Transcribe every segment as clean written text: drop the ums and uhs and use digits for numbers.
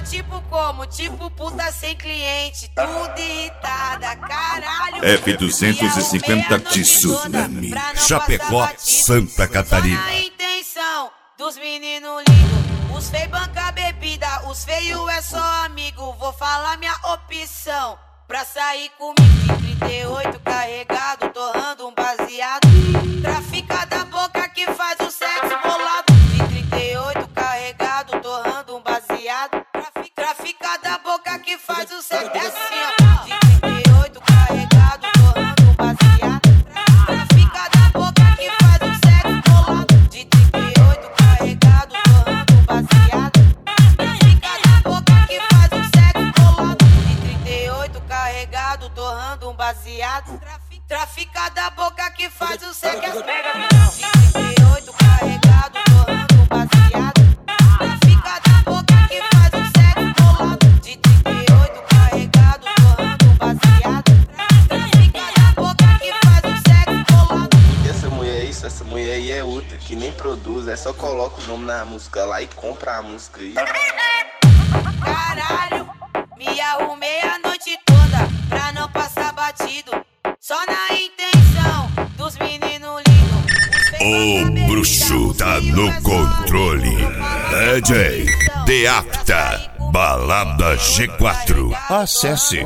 tipo como? Tipo puta sem cliente, tudo irritada, caralho. F250 Tsunami, Chapecó, Santa Catarina. Só na intenção dos meninos lindos, os feios banca bebida, os feios é só amigo. Vou falar minha opção, pra sair comigo de 38 carregado, torrando um baseado. Trafica da boca que faz o sexo bolado. De 38 carregado, torrando um baseado. Trafica da boca que faz o sexo é assim, ó. De 38 carregado, torrando um baseado. Trafica da boca que faz o sexo bolado. De 38 carregado, torrando um baseado. Trafica da boca que faz o sexo bolado. De 38 carregado, torrando um baseado. Trafica da boca que faz o sexo de 38 carregado, torrando um baseado. Trafica da boca que faz o sexo bolado. De 38 carregado, torrando um baseado. Trafica da boca que faz o sexo bolado. E essa mulher é isso, essa mulher aí é outra, que nem produz, é só coloca o nome na música lá e compra a música aí. Caralho, me arrumei a noite toda pra não passar batido. Só na intenção dos meninos lindos. O bruxo tá no controle. DJ Deacta, Balada G4. Acesse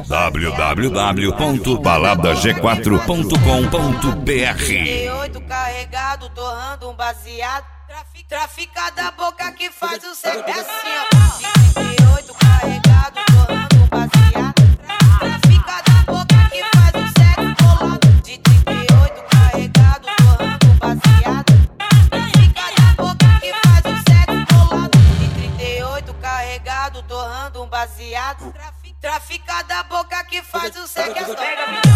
www.baladag4.com.br. 38 carregado, torrando um baseado. Trafica da boca que faz o sexo é assim, ó. 38 carregado, torrando um baseado. Trafica da boca que faz o sexo bolado. De 38 carregado, torrando um baseado. Trafica da boca que faz o sexo bolado. De 38 carregado, torrando um baseado. Trafica da boca que faz o sexo.